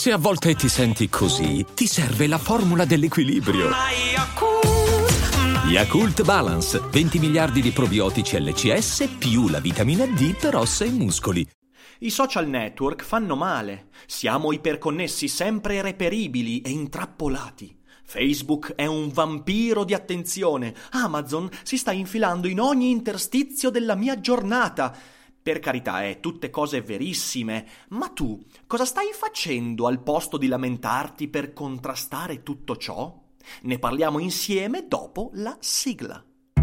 Se a volte ti senti così, ti serve la formula dell'equilibrio. Yakult Balance, 20 miliardi di probiotici LCS più la vitamina D per ossa e muscoli. I social network fanno male. Siamo iperconnessi, sempre reperibili e intrappolati. Facebook è un vampiro di attenzione. Amazon si sta infilando in ogni interstizio della mia giornata. Per carità, tutte cose verissime, ma tu cosa stai facendo al posto di lamentarti per contrastare tutto ciò? Ne parliamo insieme dopo la sigla.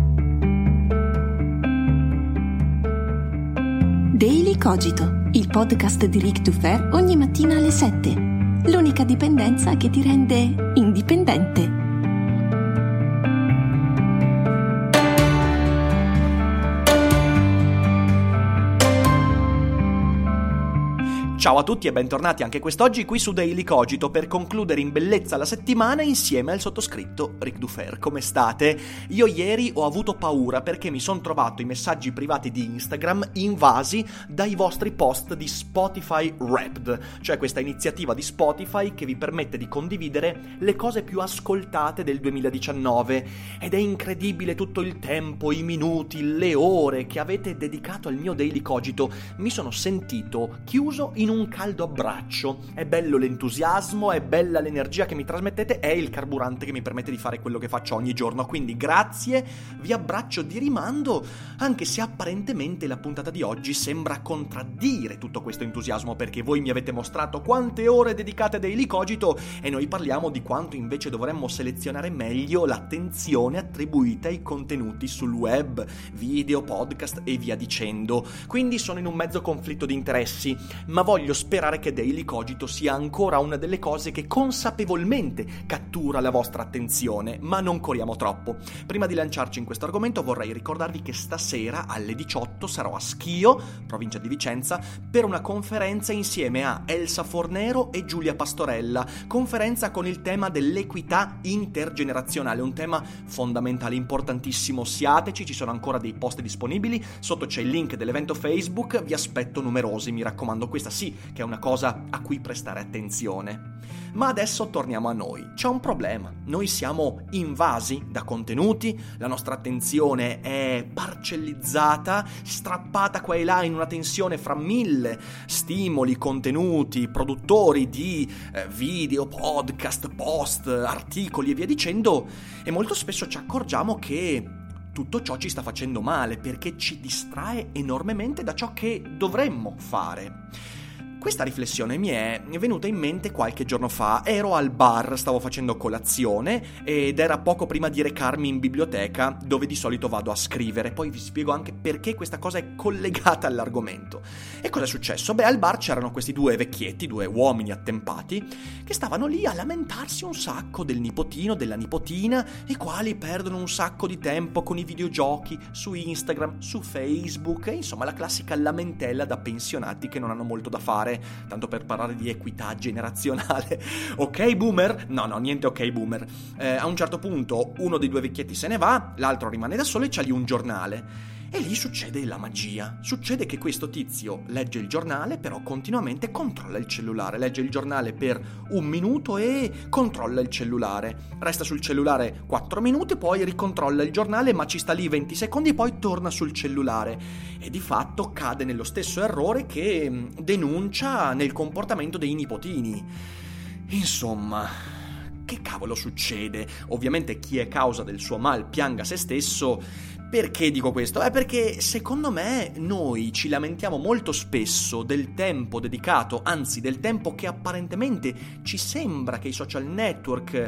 Daily Cogito, il podcast di Ric Dufer ogni mattina alle 7. L'unica dipendenza che ti rende indipendente. Ciao a tutti e bentornati anche quest'oggi qui su Daily Cogito per concludere in bellezza la settimana insieme al sottoscritto Ric Dufer. Come state? Io ieri ho avuto paura perché mi sono trovato i messaggi privati di Instagram invasi dai vostri post di Spotify Wrapped, cioè questa iniziativa di Spotify che vi permette di condividere le cose più ascoltate del 2019 ed è incredibile tutto il tempo, i minuti, le ore che avete dedicato al mio Daily Cogito. Mi sono sentito chiuso in un caldo abbraccio. È bello l'entusiasmo, è bella l'energia che mi trasmettete, è il carburante che mi permette di fare quello che faccio ogni giorno, quindi grazie, vi abbraccio di rimando, anche se apparentemente la puntata di oggi sembra contraddire tutto questo entusiasmo, perché voi mi avete mostrato quante ore dedicate a Daily Cogito e noi parliamo di quanto invece dovremmo selezionare meglio l'attenzione attribuita ai contenuti sul web, video, podcast e via dicendo. Quindi sono in un mezzo conflitto di interessi, ma voglio sperare che Daily Cogito sia ancora una delle cose che consapevolmente cattura la vostra attenzione, ma non corriamo troppo. Prima di lanciarci in questo argomento vorrei ricordarvi che stasera alle 18 sarò a Schio, provincia di Vicenza, per una conferenza insieme a Elsa Fornero e Giulia Pastorella, conferenza con il tema dell'equità intergenerazionale, un tema fondamentale, importantissimo. Siateci, ci sono ancora dei post disponibili, sotto c'è il link dell'evento Facebook, vi aspetto numerosi, mi raccomando, questa sì che è una cosa a cui prestare attenzione. Ma adesso torniamo a noi. C'è un problema. Noi siamo invasi da contenuti, la nostra attenzione è parcellizzata, strappata qua e là in una tensione fra 1000 stimoli, contenuti, produttori di video, podcast, post, articoli e via dicendo, e molto spesso ci accorgiamo che tutto ciò ci sta facendo male perché ci distrae enormemente da ciò che dovremmo fare. Questa riflessione mi è venuta in mente qualche giorno fa. Ero al bar, stavo facendo colazione ed era poco prima di recarmi in biblioteca dove di solito vado a scrivere. Poi vi spiego anche perché questa cosa è collegata all'argomento. E cosa è successo? Beh, al bar c'erano questi due vecchietti, due uomini attempati, che stavano lì a lamentarsi un sacco del nipotino, della nipotina, i quali perdono un sacco di tempo con i videogiochi su Instagram, su Facebook, e insomma la classica lamentela da pensionati che non hanno molto da fare. Tanto per parlare di equità generazionale. Ok boomer? No, niente ok boomer. A un certo punto uno dei due vecchietti se ne va, l'altro rimane da solo e c'ha lì un giornale. E lì succede la magia. Succede che questo tizio legge il giornale, però continuamente controlla il cellulare. Legge il giornale per 1 minuto e controlla il cellulare. Resta sul cellulare 4 minuti, poi ricontrolla il giornale, ma ci sta lì 20 secondi e poi torna sul cellulare. E di fatto cade nello stesso errore che denuncia nel comportamento dei nipotini. Insomma, che cavolo succede? Ovviamente chi è causa del suo mal pianga se stesso. Perché dico questo? Perché secondo me noi ci lamentiamo molto spesso del tempo dedicato, anzi del tempo che apparentemente ci sembra che i social network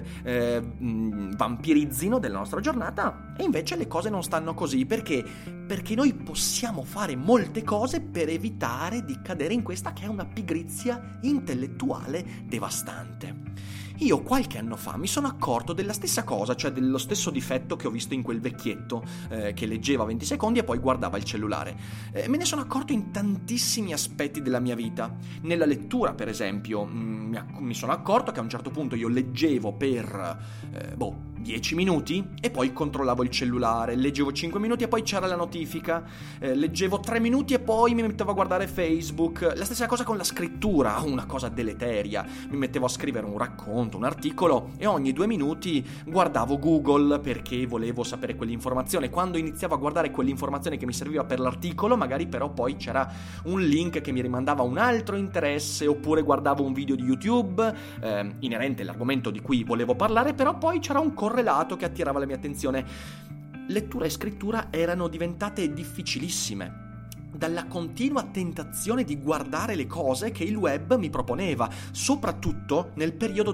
vampirizzino della nostra giornata, e invece le cose non stanno così. Perché? Perché noi possiamo fare molte cose per evitare di cadere in questa che è una pigrizia intellettuale devastante. Io qualche anno fa mi sono accorto della stessa cosa, cioè dello stesso difetto che ho visto in quel vecchietto che leggeva 20 secondi e poi guardava il cellulare. Me ne sono accorto in tantissimi aspetti della mia vita. Nella lettura, per esempio, mi sono accorto che a un certo punto io leggevo per 10 minuti e poi controllavo il cellulare, leggevo 5 minuti e poi c'era la notifica, leggevo 3 minuti e poi mi mettevo a guardare Facebook. La stessa cosa con la scrittura, una cosa deleteria, mi mettevo a scrivere un racconto, un articolo e ogni 2 minuti guardavo Google perché volevo sapere quell'informazione. Quando iniziavo a guardare quell'informazione che mi serviva per l'articolo, magari però poi c'era un link che mi rimandava a un altro interesse, oppure guardavo un video di YouTube inerente all'argomento di cui volevo parlare, però poi c'era un correlato che attirava la mia attenzione. Lettura e scrittura erano diventate difficilissime dalla continua tentazione di guardare le cose che il web mi proponeva, soprattutto nel periodo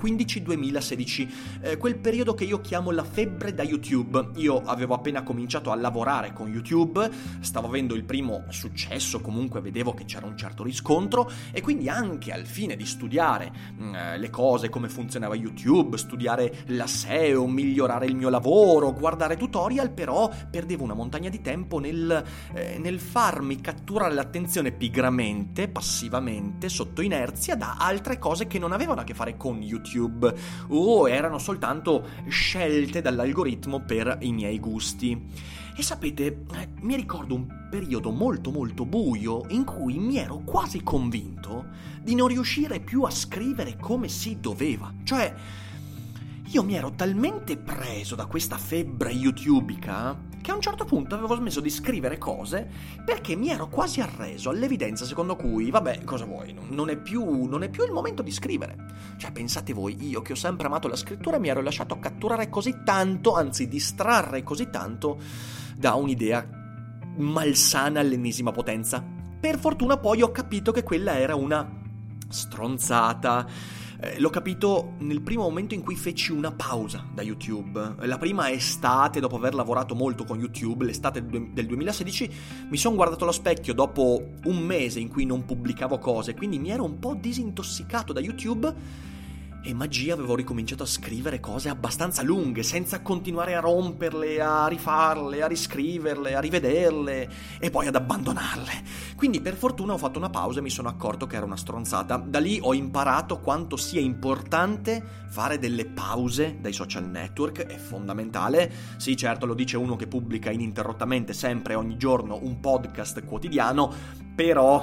2015-2016, quel periodo che io chiamo la febbre da YouTube. Io avevo appena cominciato a lavorare con YouTube, stavo avendo il primo successo, comunque vedevo che c'era un certo riscontro e quindi anche al fine di studiare le cose, come funzionava YouTube, studiare la SEO, migliorare il mio lavoro, guardare tutorial, però perdevo una montagna di tempo nel farmi catturare l'attenzione pigramente, passivamente, sotto inerzia da altre cose che non avevano a che fare con YouTube o erano soltanto scelte dall'algoritmo per i miei gusti. E sapete, mi ricordo un periodo molto molto buio in cui mi ero quasi convinto di non riuscire più a scrivere come si doveva. Cioè, io mi ero talmente preso da questa febbre youtubica che a un certo punto avevo smesso di scrivere cose perché mi ero quasi arreso all'evidenza secondo cui, vabbè, cosa vuoi, non è più il momento di scrivere. Cioè, pensate voi, io che ho sempre amato la scrittura mi ero lasciato catturare così tanto, anzi distrarre così tanto da un'idea malsana all'ennesima potenza. Per fortuna poi ho capito che quella era una stronzata. L'ho capito nel primo momento in cui feci una pausa da YouTube. La prima estate, dopo aver lavorato molto con YouTube, l'estate del 2016, mi sono guardato allo specchio dopo un mese in cui non pubblicavo cose, quindi mi ero un po' disintossicato da YouTube e magia, avevo ricominciato a scrivere cose abbastanza lunghe, senza continuare a romperle, a rifarle, a riscriverle, a rivederle e poi ad abbandonarle. Quindi per fortuna ho fatto una pausa e mi sono accorto che era una stronzata. Da lì ho imparato quanto sia importante fare delle pause dai social network, è fondamentale. Sì, certo, lo dice uno che pubblica ininterrottamente sempre, ogni giorno, un podcast quotidiano, però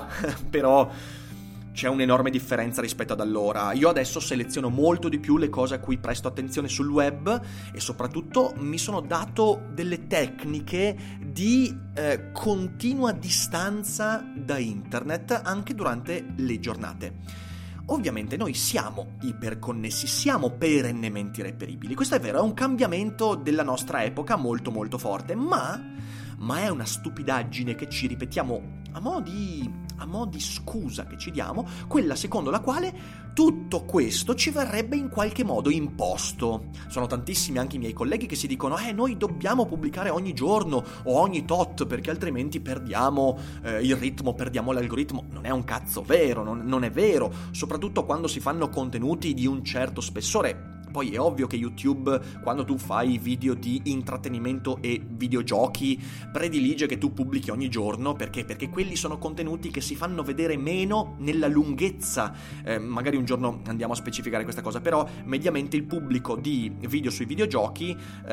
c'è un'enorme differenza rispetto ad allora. Io adesso seleziono molto di più le cose a cui presto attenzione sul web e soprattutto mi sono dato delle tecniche di continua distanza da internet anche durante le giornate. Ovviamente noi siamo iperconnessi, siamo perennemente irreperibili. Questo è vero, è un cambiamento della nostra epoca molto molto forte, ma è una stupidaggine che ci ripetiamo a mo' di scusa che ci diamo, quella secondo la quale tutto questo ci verrebbe in qualche modo imposto. Sono tantissimi anche i miei colleghi che si dicono noi dobbiamo pubblicare ogni giorno o ogni tot perché altrimenti perdiamo il ritmo, perdiamo l'algoritmo. Non è un cazzo vero, non è vero, soprattutto quando si fanno contenuti di un certo spessore. Poi è ovvio che YouTube, quando tu fai video di intrattenimento e videogiochi, predilige che tu pubblichi ogni giorno, perché quelli sono contenuti che si fanno vedere meno nella lunghezza. Magari un giorno andiamo a specificare questa cosa, però mediamente il pubblico di video sui videogiochi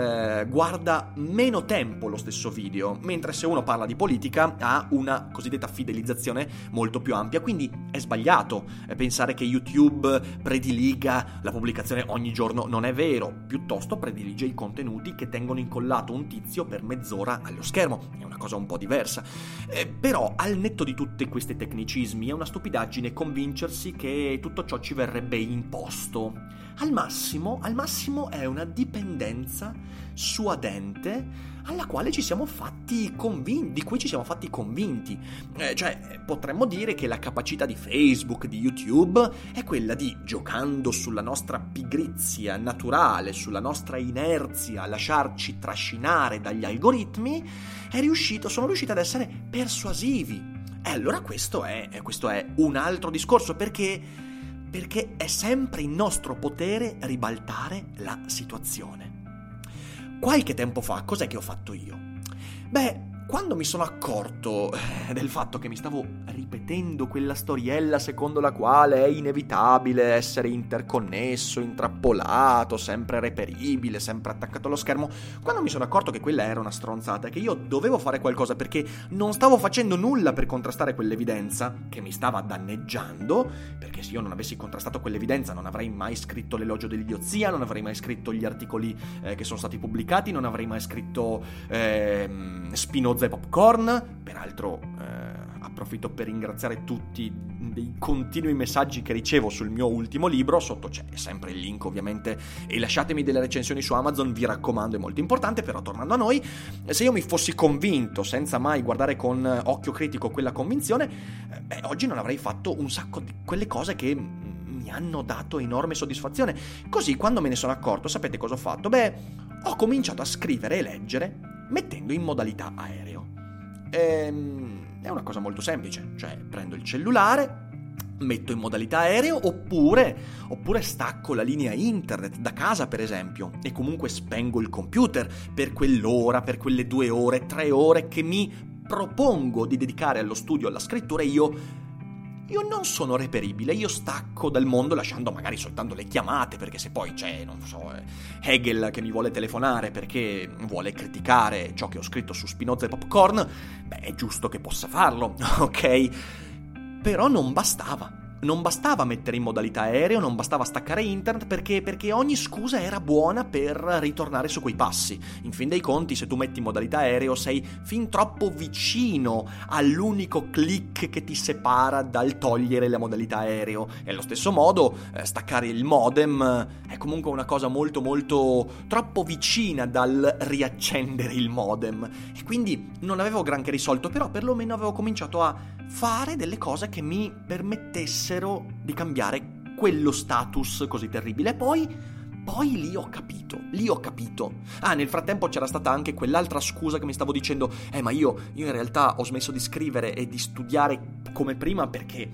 guarda meno tempo lo stesso video, mentre se uno parla di politica ha una cosiddetta fidelizzazione molto più ampia. Quindi è sbagliato pensare che YouTube prediliga la pubblicazione ogni giorno. Non è vero, piuttosto predilige i contenuti che tengono incollato un tizio per mezz'ora allo schermo, è una cosa un po' diversa. Però al netto di tutti questi tecnicismi è una stupidaggine convincersi che tutto ciò ci verrebbe imposto. Al massimo è una dipendenza suadente alla quale ci siamo fatti convinti, di cui ci siamo fatti convinti. Cioè, potremmo dire che la capacità di Facebook, di YouTube, è quella di, giocando sulla nostra pigrizia naturale, sulla nostra inerzia, a lasciarci trascinare dagli algoritmi, sono riusciti ad essere persuasivi. E allora questo è un altro discorso, perché è sempre in nostro potere ribaltare la situazione. Qualche tempo fa, cos'è che ho fatto io? quando mi sono accorto del fatto che mi stavo ripetendo quella storiella secondo la quale è inevitabile essere interconnesso, intrappolato, sempre reperibile, sempre attaccato allo schermo, quando mi sono accorto che quella era una stronzata, che io dovevo fare qualcosa perché non stavo facendo nulla per contrastare quell'evidenza che mi stava danneggiando, perché se io non avessi contrastato quell'evidenza non avrei mai scritto l'elogio dell'idiozia, non avrei mai scritto gli articoli che sono stati pubblicati, non avrei mai scritto Spinoza e Popcorn. Peraltro approfitto per ringraziare tutti dei continui messaggi che ricevo sul mio ultimo libro. Sotto c'è sempre il link ovviamente, e lasciatemi delle recensioni su Amazon, vi raccomando, è molto importante. Però tornando a noi, se io mi fossi convinto senza mai guardare con occhio critico quella convinzione, oggi non avrei fatto un sacco di quelle cose che mi hanno dato enorme soddisfazione. Così, quando me ne sono accorto, sapete cosa ho fatto? Ho cominciato a scrivere e leggere mettendo in modalità aereo. È una cosa molto semplice, cioè prendo il cellulare, metto in modalità aereo, oppure stacco la linea internet da casa, per esempio, e comunque spengo il computer per quell'ora, per quelle 2 ore, 3 ore che mi propongo di dedicare allo studio, alla scrittura. Io non sono reperibile, io stacco dal mondo lasciando magari soltanto le chiamate, perché se poi c'è, non so, Hegel che mi vuole telefonare perché vuole criticare ciò che ho scritto su Spinoza e Popcorn, è giusto che possa farlo, ok? Però non bastava mettere in modalità aereo, non bastava staccare internet, perché ogni scusa era buona per ritornare su quei passi. In fin dei conti, se tu metti in modalità aereo sei fin troppo vicino all'unico click che ti separa dal togliere la modalità aereo. E allo stesso modo staccare il modem è comunque una cosa molto molto troppo vicina dal riaccendere il modem, e quindi non avevo granché risolto, però perlomeno avevo cominciato a fare delle cose che mi permettessero di cambiare quello status così terribile. Poi lì ho capito. Nel frattempo c'era stata anche quell'altra scusa che mi stavo dicendo, ma io in realtà ho smesso di scrivere e di studiare come prima perché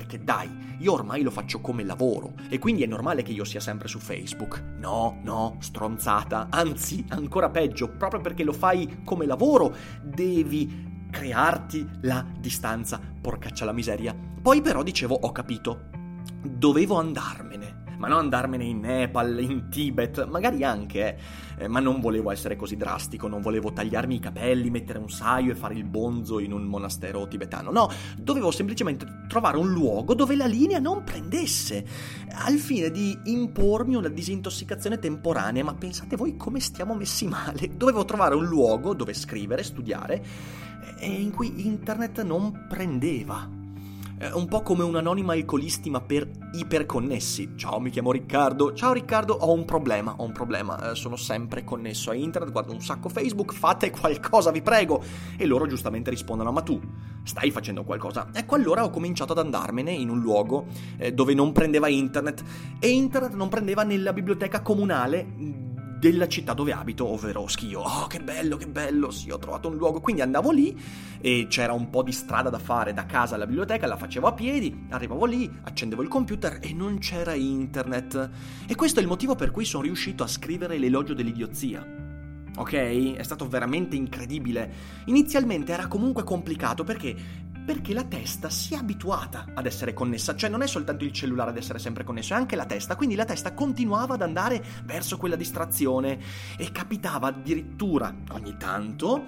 dai, io ormai lo faccio come lavoro e quindi è normale che io sia sempre su Facebook. No, stronzata, anzi, ancora peggio, proprio perché lo fai come lavoro devi crearti la distanza, porcaccia la miseria. Poi però dicevo, ho capito, dovevo andarmene, ma non andarmene in Nepal, in Tibet, magari anche, ma non volevo essere così drastico, non volevo tagliarmi i capelli, mettere un saio e fare il bonzo in un monastero tibetano, no, dovevo semplicemente trovare un luogo dove la linea non prendesse, al fine di impormi una disintossicazione temporanea. Ma pensate voi come stiamo messi male? Dovevo trovare un luogo dove scrivere, studiare, e in cui internet non prendeva. Un po' come un'anonima alcolisti ma per iperconnessi. Ciao, mi chiamo Riccardo. Ciao Riccardo, ho un problema. Sono sempre connesso a internet, guardo un sacco Facebook, fate qualcosa, vi prego. E loro giustamente rispondono, ma tu stai facendo qualcosa? Ecco, allora ho cominciato ad andarmene in un luogo dove non prendeva internet, e internet non prendeva nella biblioteca comunale della città dove abito, ovvero Schio. Oh, che bello, sì, ho trovato un luogo. Quindi andavo lì e c'era un po' di strada da fare da casa alla biblioteca, la facevo a piedi, arrivavo lì, accendevo il computer e non c'era internet. E questo è il motivo per cui sono riuscito a scrivere l'elogio dell'idiozia. Ok? È stato veramente incredibile. Inizialmente era comunque complicato perché la testa si è abituata ad essere connessa, cioè non è soltanto il cellulare ad essere sempre connesso, è anche la testa, quindi la testa continuava ad andare verso quella distrazione e capitava addirittura ogni tanto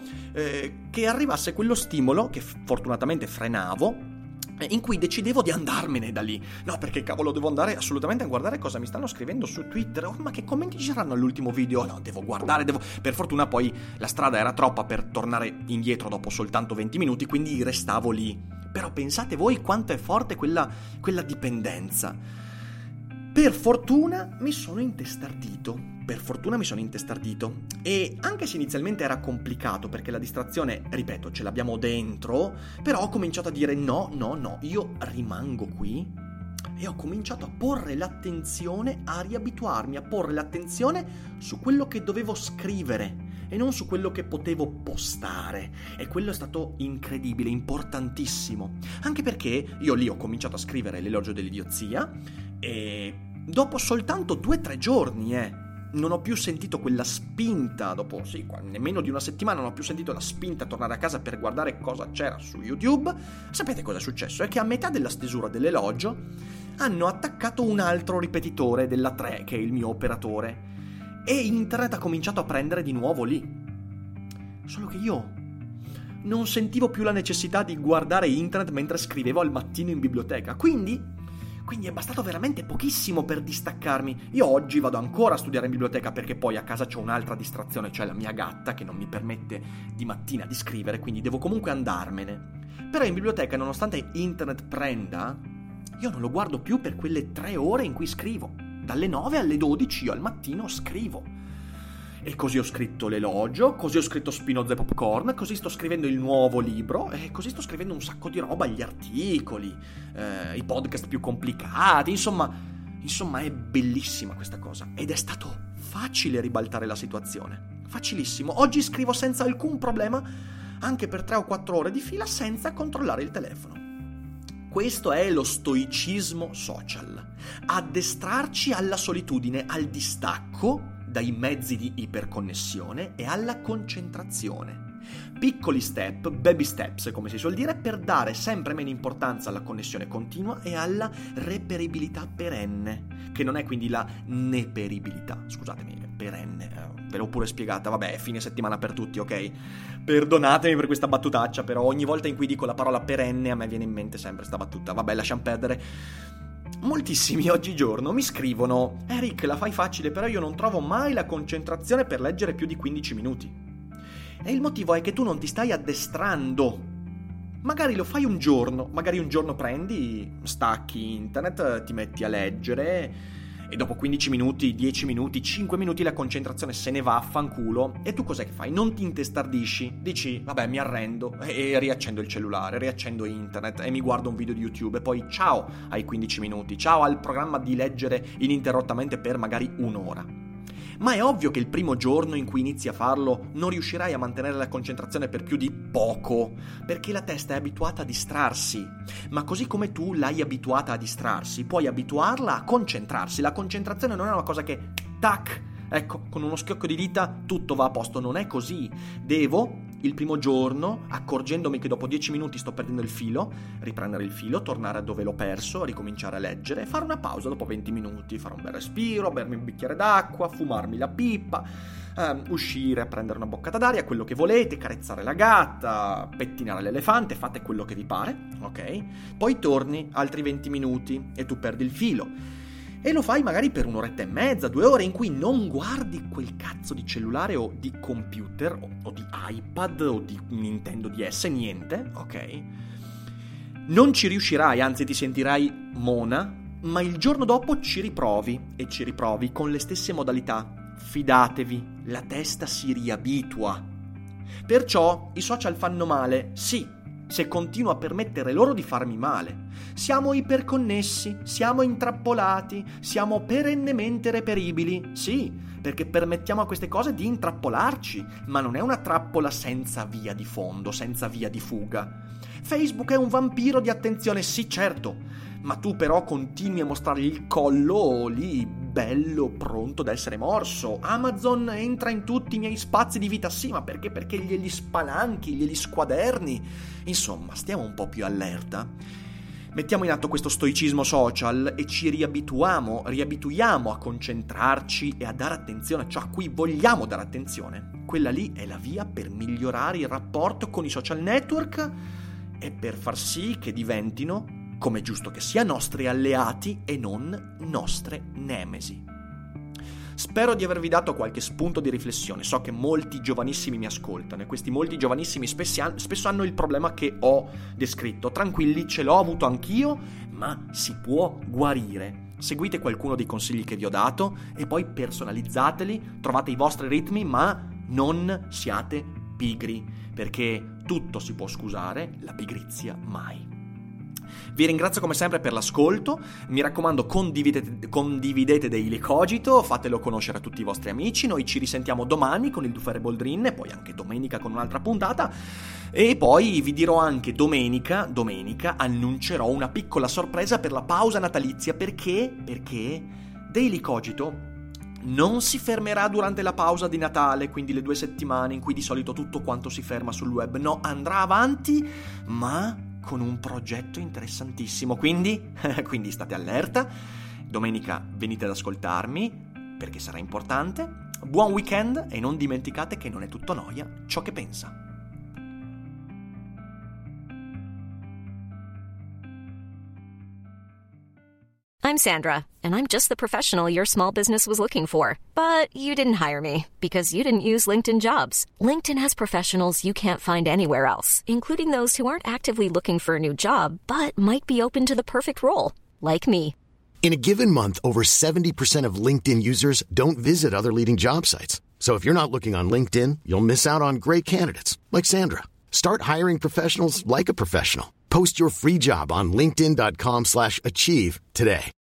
che arrivasse quello stimolo, che fortunatamente frenavo, in cui decidevo di andarmene da lì. No, perché cavolo, devo andare assolutamente a guardare cosa mi stanno scrivendo su Twitter. Oh, ma che commenti ci saranno all'ultimo video? No, devo guardare, Per fortuna poi la strada era troppa per tornare indietro dopo soltanto 20 minuti, quindi restavo lì. Però pensate voi quanto è forte quella dipendenza. Per fortuna mi sono intestardito. E anche se inizialmente era complicato perché la distrazione, ripeto, ce l'abbiamo dentro, però ho cominciato a dire no, io rimango qui, e ho cominciato a porre l'attenzione, a riabituarmi a porre l'attenzione su quello che dovevo scrivere e non su quello che potevo postare. E quello è stato incredibile, importantissimo, anche perché io lì ho cominciato a scrivere l'elogio dell'idiozia e dopo soltanto 2-3 giorni non ho più sentito quella spinta, dopo nemmeno di una settimana non ho più sentito la spinta a tornare a casa per guardare cosa c'era su YouTube. Sapete cosa è successo? È che a metà della stesura dell'elogio hanno attaccato un altro ripetitore della 3, che è il mio operatore, e internet ha cominciato a prendere di nuovo lì. Solo che io non sentivo più la necessità di guardare internet mentre scrivevo al mattino in biblioteca, quindi è bastato veramente pochissimo per distaccarmi. Io oggi vado ancora a studiare in biblioteca perché poi a casa c'ho un'altra distrazione, cioè la mia gatta che non mi permette di mattina di scrivere, quindi devo comunque andarmene. Però in biblioteca, nonostante internet prenda, io non lo guardo più per quelle 3 ore in cui scrivo. Dalle 9 alle 12 io al mattino scrivo. E così ho scritto l'elogio, così ho scritto Spinoza e Popcorn, così sto scrivendo il nuovo libro, e così sto scrivendo un sacco di roba, gli articoli, i podcast più complicati, insomma è bellissima questa cosa. Ed è stato facile ribaltare la situazione, facilissimo. Oggi scrivo senza alcun problema, anche per 3 o 4 ore di fila, senza controllare il telefono. Questo è lo stoicismo social. Addestrarci alla solitudine, al distacco dai mezzi di iperconnessione e alla concentrazione. Piccoli step, baby steps, come si suol dire, per dare sempre meno importanza alla connessione continua e alla reperibilità perenne, che non è quindi la neperibilità, scusatemi, perenne, ve l'ho pure spiegata, vabbè, è fine settimana per tutti, ok? Perdonatemi per questa battutaccia, però ogni volta in cui dico la parola perenne a me viene in mente sempre sta battuta, vabbè, lasciamo perdere. Moltissimi oggigiorno mi scrivono: Rick, la fai facile, però io non trovo mai la concentrazione per leggere più di 15 minuti. E il motivo è che tu non ti stai addestrando. Magari lo fai un giorno, magari un giorno prendi, stacchi internet, ti metti a leggere e dopo 15 minuti, 10 minuti, 5 minuti la concentrazione se ne va a fanculo, e tu cos'è che fai? Non ti intestardisci, dici vabbè mi arrendo e riaccendo il cellulare, riaccendo internet e mi guardo un video di YouTube e poi ciao ai 15 minuti, ciao al programma di leggere ininterrottamente per magari un'ora. Ma è ovvio che il primo giorno in cui inizi a farlo non riuscirai a mantenere la concentrazione per più di poco, perché la testa è abituata a distrarsi. Ma così come tu l'hai abituata a distrarsi, puoi abituarla a concentrarsi. La concentrazione non è una cosa che, tac, ecco, con uno schiocco di dita tutto va a posto. Non è così. Devo, il primo giorno, accorgendomi che dopo 10 minuti sto perdendo il filo, riprendere il filo, tornare a dove l'ho perso, ricominciare a leggere, fare una pausa dopo 20 minuti, fare un bel respiro, bermi un bicchiere d'acqua, fumarmi la pipa, uscire a prendere una boccata d'aria, quello che volete, carezzare la gatta, pettinare l'elefante, fate quello che vi pare, ok? Poi torni altri 20 minuti e tu perdi il filo. E lo fai magari per 1 oretta e mezza, 2 ore in cui non guardi quel cazzo di cellulare o di computer o di iPad o di Nintendo DS, niente, ok? Non ci riuscirai, anzi ti sentirai mona, ma il giorno dopo ci riprovi e ci riprovi con le stesse modalità. Fidatevi, la testa si riabitua. Perciò i social fanno male, sì, se continuo a permettere loro di farmi male. Siamo iperconnessi, siamo intrappolati, siamo perennemente reperibili, sì, perché permettiamo a queste cose di intrappolarci, ma non è una trappola senza via di fondo, senza via di fuga. Facebook è un vampiro di attenzione, sì, certo, ma tu però continui a mostrargli il collo lì, bello, pronto da essere morso. Amazon entra in tutti i miei spazi di vita, sì, ma perché? Perché glieli spalanchi, glieli squaderni. Insomma, stiamo un po' più allerta. Mettiamo in atto questo stoicismo social e ci riabituiamo a concentrarci e a dare attenzione a ciò a cui vogliamo dare attenzione. Quella lì è la via per migliorare il rapporto con i social network e per far sì che diventino, come è giusto che sia, nostri alleati e non nostre nemesi. Spero di avervi dato qualche spunto di riflessione. So che molti giovanissimi mi ascoltano e questi molti giovanissimi spesso hanno il problema che ho descritto. Tranquilli, ce l'ho avuto anch'io, ma si può guarire. Seguite qualcuno dei consigli che vi ho dato e poi personalizzateli, trovate i vostri ritmi, ma non siate pigri, perché tutto si può scusare, la pigrizia mai. Vi ringrazio come sempre per l'ascolto, mi raccomando condividete Daily Cogito, fatelo conoscere a tutti i vostri amici, noi ci risentiamo domani con il Dufer Boldrin e poi anche domenica con un'altra puntata e poi vi dirò anche domenica annuncerò una piccola sorpresa per la pausa natalizia perché Daily Cogito Non si fermerà durante la pausa di Natale, quindi le 2 settimane in cui di solito tutto quanto si ferma sul web. No, andrà avanti, ma con un progetto interessantissimo. Quindi state allerta. Domenica venite ad ascoltarmi, perché sarà importante. Buon weekend e non dimenticate che non è tutto noia ciò che pensa. I'm Sandra, and I'm just the professional your small business was looking for. But you didn't hire me because you didn't use LinkedIn Jobs. LinkedIn has professionals you can't find anywhere else, including those who aren't actively looking for a new job, but might be open to the perfect role, like me. In a given month, over 70% of LinkedIn users don't visit other leading job sites. So if you're not looking on LinkedIn, you'll miss out on great candidates, like Sandra. Start hiring professionals like a professional. Post your free job on linkedin.com/achieve today.